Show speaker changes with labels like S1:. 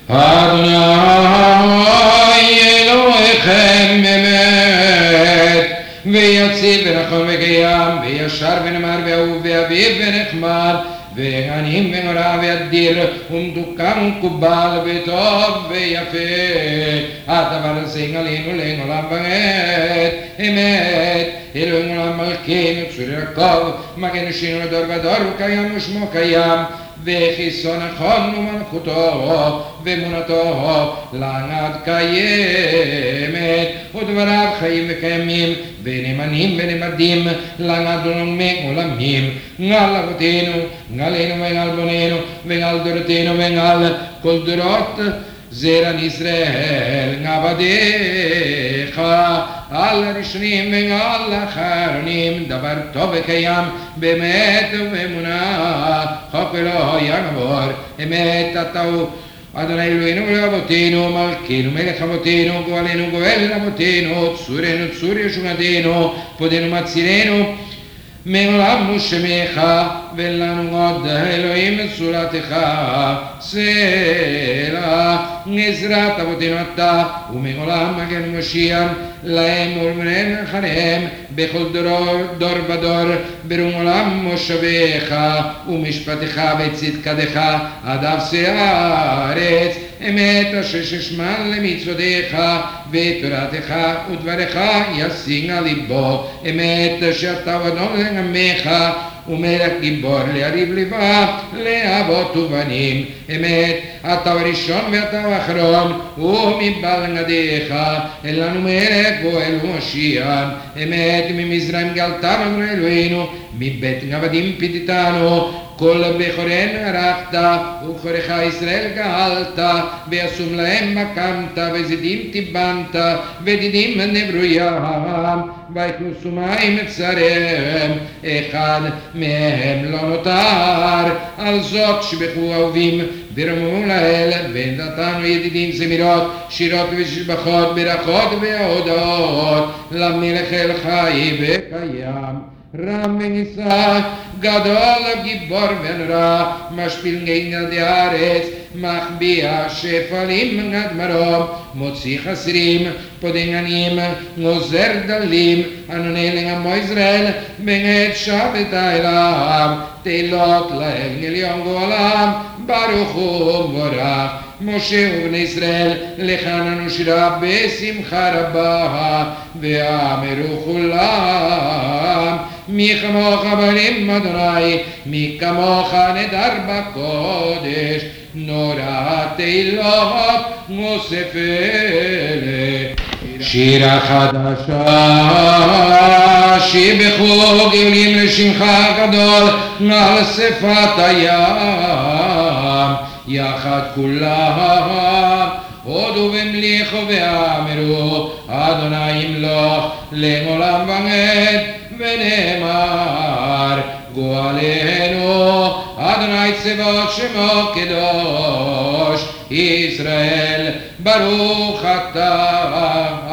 S1: אדוני אלוהיכם אמת, ויציב ונכון וקיים, וישר ונאמר ואהוב ואביב ונחמד, ועניים ונורא ואדיר ומתוקן ומקובל וטוב ויפה, הדבר הזה עלינו לעולם ועד. אמת אלוהינו עולם מלכנו צור יעקב, מגן שנו לדור ודור, וקיים ושמו קיים, וכיסו נכון ומלכותו ואמונתו לעד קיימת, ודבריו חיים וקיימים ונאמנים ונמדים לעד עולמים. על אבותינו ועלינו ועל בנינו ועל דורותינו ועל כל דורות זרע ישראל עבדיך, על הראשונים ועל האחרונים, דבר טוב וקיים באמת ובאמונה, חוק ולא יעבור. אמת אתה הוא אדוני אלוהינו ולאבותינו, מלכנו מלך אבותינו, גואלנו גואל אבותינו, צורנו צור ישועתנו, פודנו מצילנו מעולם ושמך, ולנו עוד אלוהים צורתך. סלע נזרת אבותינו אתה, ומעולם מגן ומושיע להם ולבניהם אחריהם בכל דור ודור, ברום עולם מושבך ומשפטך וצדקתך עד אפסי הארץ. אמת אשר ששמע למצוותיך ותורתך ודבריך ישים על ליבו. אמת אשר אתה ואדון לעמך ומלך גיבור ליריב לבב לאבות ובנים. אמת אתה הראשון ואתה האחרון, ומבעל נדיך אין לנו מלך גואל ומושיע. אמת ממזרעים גאלתנו אלוהינו, מבטן עבדים פיתתנו, כל בכורינו ערכת, ובכורך ישראל גאלת, וישום להם הקמת, וזדים טיבנת, ודידים נברו ים, ויכנסו מים צריהם, אחד מהם לא נותר. על זאת שבחו אהובים ורמו לאל, ונתנו ידידים זמירות, שירות ושבחות, ברכות והודות למלך אל חי וקיים, רם ונישא, גדול גיבור ונורא, משפיל גנדי הארץ, מחביע שפלים עד מרום, מוציא חסרים, פודן עניים, גוזר דלים, ענוני לעמו ישראל, בעת שבת אליו, תהילות לאל עליון גואלם, ברוך ומבורך. משה ובני ישראל לכננו שירה בשמחה רבה, ואמרו כולם מי כמוך בנים אדוני, מי כמוך נדר בקודש, נורא תהילות מוסף אלה. שירה חדשה שיבחו גאולים לשמך גדול על שפת הים, יחד כולם הודו והמליכו ואמרו אדוני ימלוך לעולם ועד, ונאמר גואלנו אדוני צבאות שמו קדוש ישראל ברוך אתה